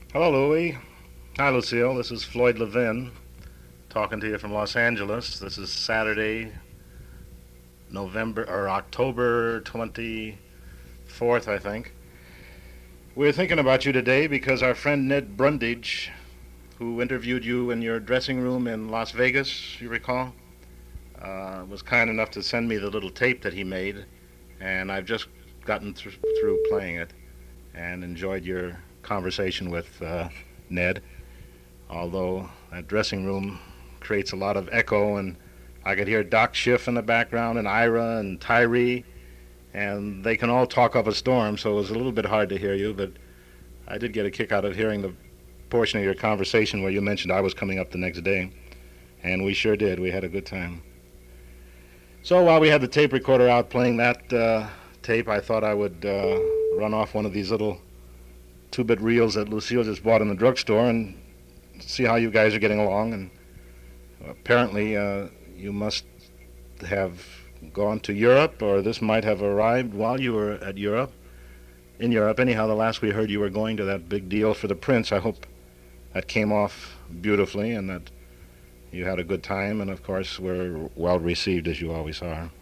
Hello, Louie. Hi, Lucille. This is Floyd Levin talking to you from Los Angeles. This is Saturday, November or October 24th, I think. We're thinking about you today because our friend Ned Brundage, who interviewed you in your dressing room in Las Vegas, you recall, was kind enough to send me the little tape that he made, and I've just gotten through playing it and enjoyed your conversation with Ned. Although that dressing room creates a lot of echo, and I could hear Doc Schiff in the background, and Ira and Tyree, and they can all talk up a storm, so it was a little bit hard to hear you, but I did get a kick out of hearing the portion of your conversation where you mentioned I was coming up the next day, and we sure did. We had a good time. So while we had the tape recorder out playing that tape, I thought I would run off one of these little 2-bit reels that Lucille just bought in the drugstore and see how you guys are getting along. And apparently you must have gone to Europe, or this might have arrived while you were in Europe. Anyhow, the last we heard, you were going to that big deal for the Prince. I hope that came off beautifully and that you had a good time, and of course were well received, as you always are.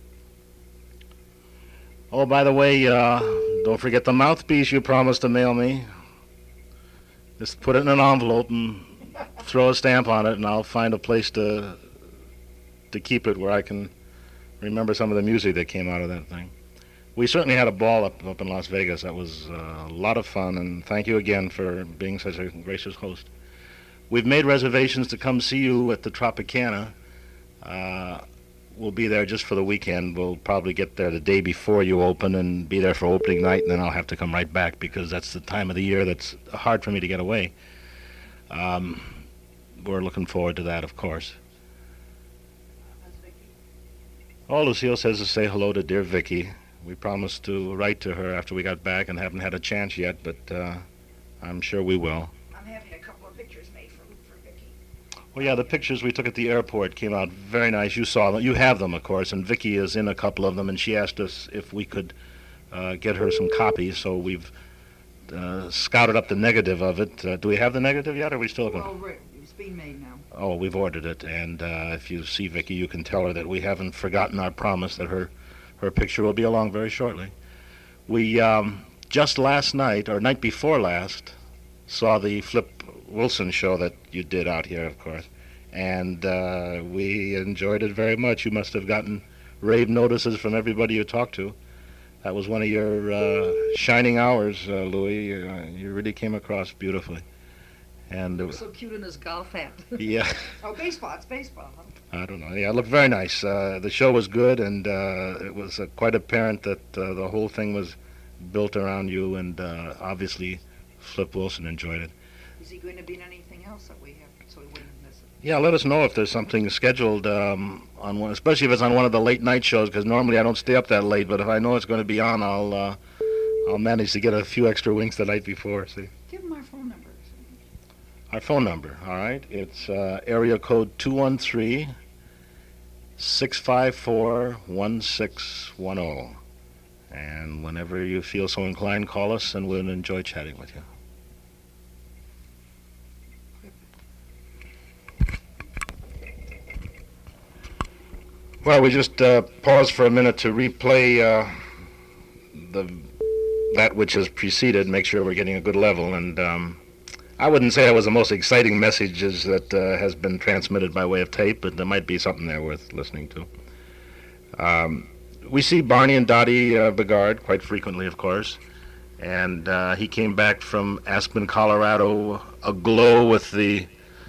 Oh, by the way, don't forget the mouthpiece you promised to mail me. Just put it in an envelope and throw a stamp on it, and I'll find a place to keep it where I can remember some of the music that came out of that thing. We certainly had a ball up in Las Vegas. That was a lot of fun, and thank you again for being such a gracious host. We've made reservations to come see you at the Tropicana. We'll be there just for the weekend. We'll probably get there the day before you open and be there for opening night, and then I'll have to come right back because that's the time of the year that's hard for me to get away. We're looking forward to that, of course. Oh, Lucille says to say hello to dear Vicky. We promised to write to her after we got back and haven't had a chance yet, but I'm sure we will. I'm having a couple of pictures made for Vicky. Well, yeah, the pictures we took at the airport came out very nice. You saw them. You have them, of course, and Vicky is in a couple of them, and she asked us if we could get her some copies, so we've scouted up the negative of it. Do we have the negative yet, or are we still looking? Well, it's being made now. Oh, we've ordered it, and if you see Vicky, you can tell her that we haven't forgotten our promise that her picture will be along very shortly. We just last night, or night before last, saw the Flip Wilson show that you did out here, of course, and we enjoyed it very much. You must have gotten rave notices from everybody you talked to. That was one of your shining hours, Louis. You really came across beautifully. And so cute in his golf hat. Yeah. Oh, baseball. It's baseball, huh? I don't know. Yeah, it looked very nice. The show was good, and it was quite apparent that the whole thing was built around you, and obviously Flip Wilson enjoyed it. Is he going to be in anything else that we have, so we wouldn't miss it? Yeah, let us know if there's something scheduled on one, especially if it's on one of the late night shows, because normally I don't stay up that late, but if I know it's going to be on, I'll manage to get a few extra winks the night before. See. Give him our phone number. Our phone number, all right? It's area code 213-654-1610. And whenever you feel so inclined, call us, and we'll enjoy chatting with you. Well, we just paused for a minute to replay that which has preceded, make sure we're getting a good level, and I wouldn't say that was the most exciting messages that has been transmitted by way of tape, but there might be something there worth listening to. We see Barney and Dottie Begard quite frequently, of course, and he came back from Aspen, Colorado, aglow with the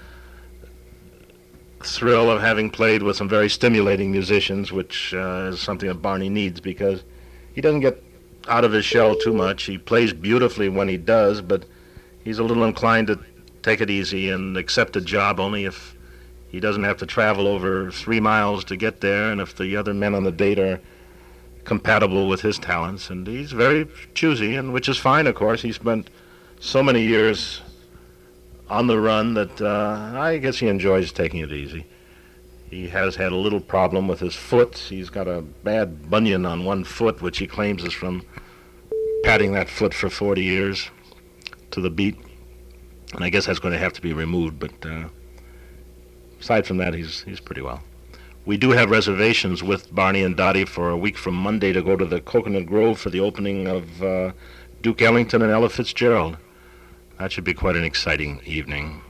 thrill of having played with some very stimulating musicians, which is something that Barney needs because he doesn't get out of his shell too much. He plays beautifully when he does, but he's a little inclined to take it easy and accept a job only if he doesn't have to travel over 3 miles to get there, and if the other men on the date are compatible with his talents. And he's very choosy, and which is fine, of course. He spent so many years on the run that I guess he enjoys taking it easy. He has had a little problem with his foot. He's got a bad bunion on one foot, which he claims is from patting that foot for 40 years to the beat. and I guess that's going to have to be removed. But aside from that, he's pretty well. We do have reservations with Barney and Dottie for a week from Monday to go to the Coconut Grove for the opening of Duke Ellington and Ella Fitzgerald. That should be quite an exciting evening.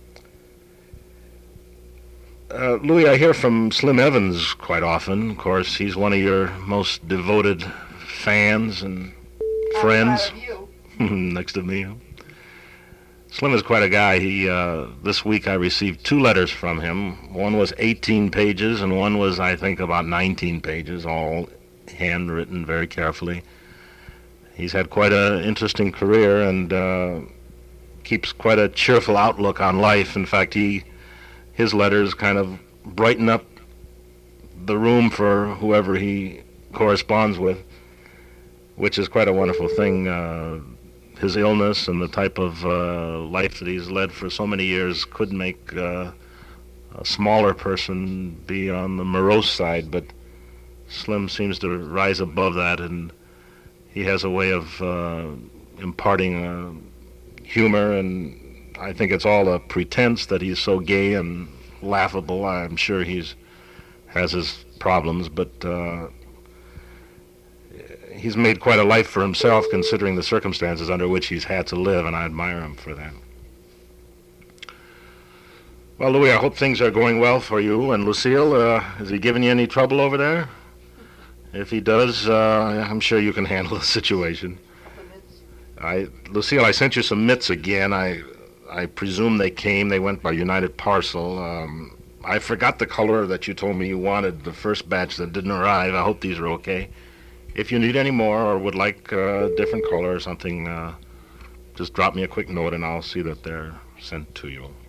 Louis, I hear from Slim Evans quite often. Of course, he's one of your most devoted fans and friends. Next to me. Slim is quite a guy. This week I received 2 letters from him. One was 18 pages, and one was, I think, about 19 pages, all handwritten very carefully. He's had quite an interesting career and keeps quite a cheerful outlook on life. In fact, his letters kind of brighten up the room for whoever he corresponds with, which is quite a wonderful thing. His illness and the type of life that he's led for so many years could make a smaller person be on the morose side, but Slim seems to rise above that, and he has a way of imparting humor, and I think it's all a pretense that he's so gay and laughable. I'm sure has his problems, but he's made quite a life for himself considering the circumstances under which he's had to live, and I admire him for that. Well, Louis, I hope things are going well for you. And Lucille, is he giving you any trouble over there? If he does, I'm sure you can handle the situation. Lucille, I sent you some mitts again. I presume they came. They went by United Parcel. I forgot the color that you told me you wanted, the first batch that didn't arrive. I hope these are okay. If you need any more or would like a different color or something, just drop me a quick note and I'll see that they're sent to you.